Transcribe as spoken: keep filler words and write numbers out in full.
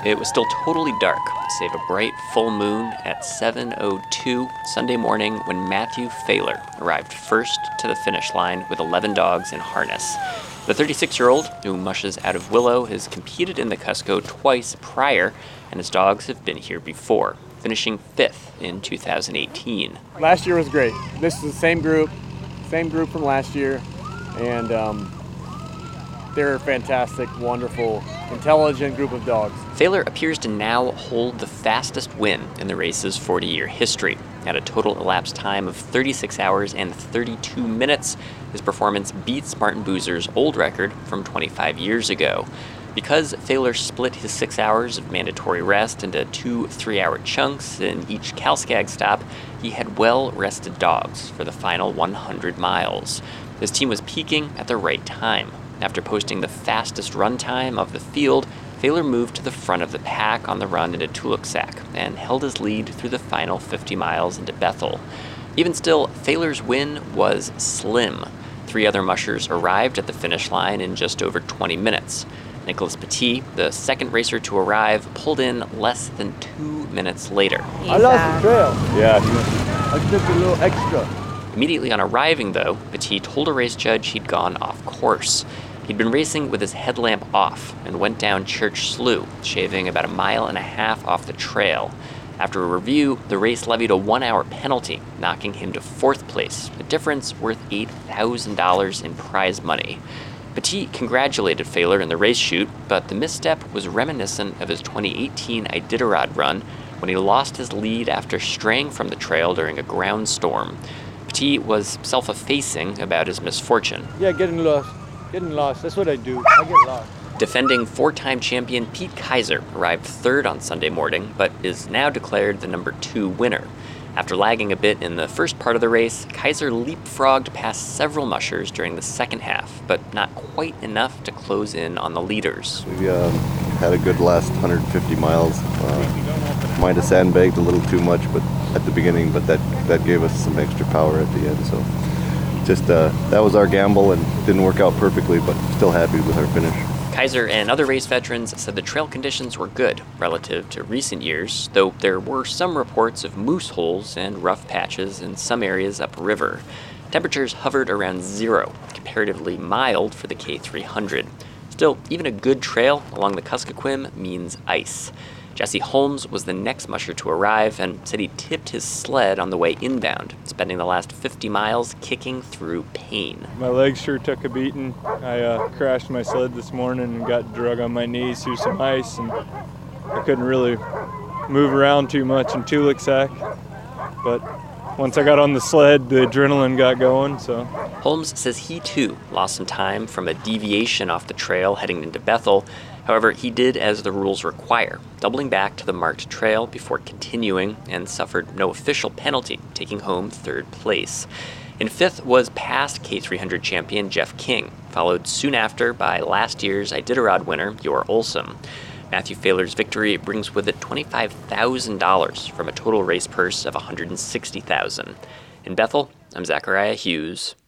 It was still totally dark, save a bright full moon at seven oh two Sunday morning when Matthew Fehler arrived first to the finish line with eleven dogs in harness. The thirty-six-year-old, who mushes out of Willow, has competed in the Cusco twice prior, and his dogs have been here before, finishing fifth in two thousand eighteen. Last year was great. This is the same group, same group from last year, and um, they're a fantastic, wonderful, intelligent group of dogs. Fehler appears to now hold the fastest win in the race's forty-year history. At a total elapsed time of thirty-six hours and thirty-two minutes, his performance beats Martin Buser's old record from twenty-five years ago. Because Fehler split his six hours of mandatory rest into two three-hour chunks in each Calskag stop, he had well-rested dogs for the final one hundred miles. His team was peaking at the right time. After posting the fastest run time of the field, Fehler moved to the front of the pack on the run into Tuluksak and held his lead through the final fifty miles into Bethel. Even still, Fehler's win was slim. Three other mushers arrived at the finish line in just over twenty minutes. Nicholas Petit, the second racer to arrive, pulled in less than two minutes later. I lost the trail. Yeah, I took a little extra. Immediately on arriving, though, Petit told a race judge he'd gone off course. He'd been racing with his headlamp off and went down Church Slough, shaving about a mile and a half off the trail. After a review, the race levied a one-hour penalty, knocking him to fourth place, a difference worth eight thousand dollars in prize money. Petit congratulated Fehler in the race chute, but the misstep was reminiscent of his twenty eighteen Iditarod run when he lost his lead after straying from the trail during a ground storm. Petit was self-effacing about his misfortune. Yeah, getting lost. Getting lost. That's what I do. I get lost. Defending four-time champion Pete Kaiser arrived third on Sunday morning, but is now declared the number two winner. After lagging a bit in the first part of the race, Kaiser leapfrogged past several mushers during the second half, but not quite enough to close in on the leaders. We uh, had a good last one hundred fifty miles. Uh, might have sandbagged a little too much but at the beginning, but that, that gave us some extra power at the end. So just uh, that was our gamble and didn't work out perfectly, but still happy with our finish. Kaiser and other race veterans said the trail conditions were good relative to recent years, though there were some reports of moose holes and rough patches in some areas upriver. Temperatures hovered around zero, comparatively mild for the K three hundred. Still, even a good trail along the Kuskokwim means ice. Jesse Holmes was the next musher to arrive and said he tipped his sled on the way inbound, spending the last fifty miles kicking through pain. My legs sure took a beating. I uh, crashed my sled this morning and got drug on my knees through some ice, and I couldn't really move around too much in Tuluksak. But once I got on the sled, the adrenaline got going, so. Holmes says he too lost some time from a deviation off the trail heading into Bethel. However, he did as the rules require, doubling back to the marked trail before continuing and suffered no official penalty, taking home third place. In fifth was past K three hundred champion Jeff King, followed soon after by last year's Iditarod winner Yor Olsson. Matthew Fehler's victory brings with it twenty-five thousand dollars from a total race purse of one hundred sixty thousand dollars. In Bethel, I'm Zachariah Hughes.